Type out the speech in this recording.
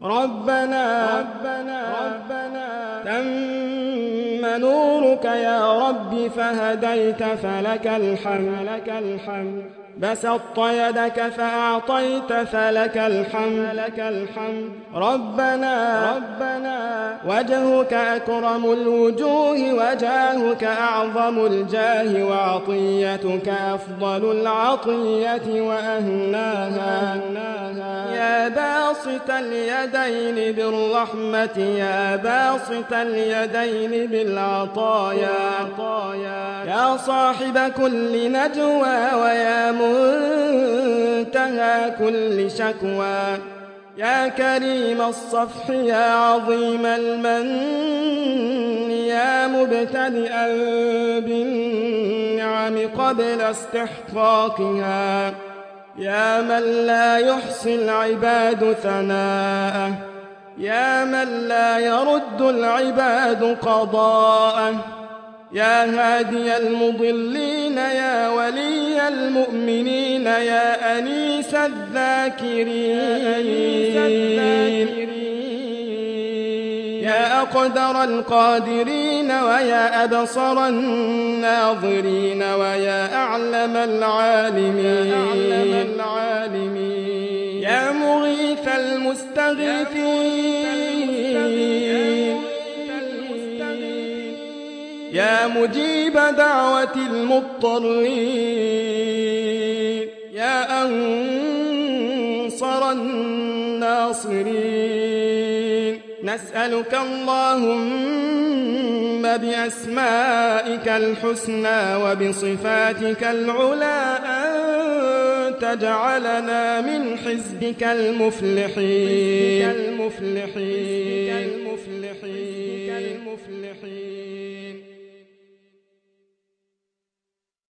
ربنا تم نورك يا رب فهديت فلك الحمد بسطت يدك فأعطيت فلك الحمد ربنا وجهك أكرم الوجوه وجاهك أعظم الجاه وعطيتك أفضل العطية وأهناها يا باسط اليدين بالرحمة يا باسط اليدين بالعطايا يا صاحب كل نجوى ويا منتهى كل شكوى يا كريم الصفح يا عظيم المن يا مبتدئا بالنعم قبل استحقاقها يا من لا يحصي العباد ثناءه يا من لا يرد العباد قضاءه يا هادي المضلين يا ولي المؤمنين يا أنيس الذاكرين يا أقدر القادرين ويا أبصر الناظرين ويا أعلم العالمين يا مغيث المستغيثين يا مجيب دعوة المضطرين يا أنصر الناصرين نسألك اللهم بأسمائك الحسنى وبصفاتك العلى أن تجعلنا من حزبك المفلحين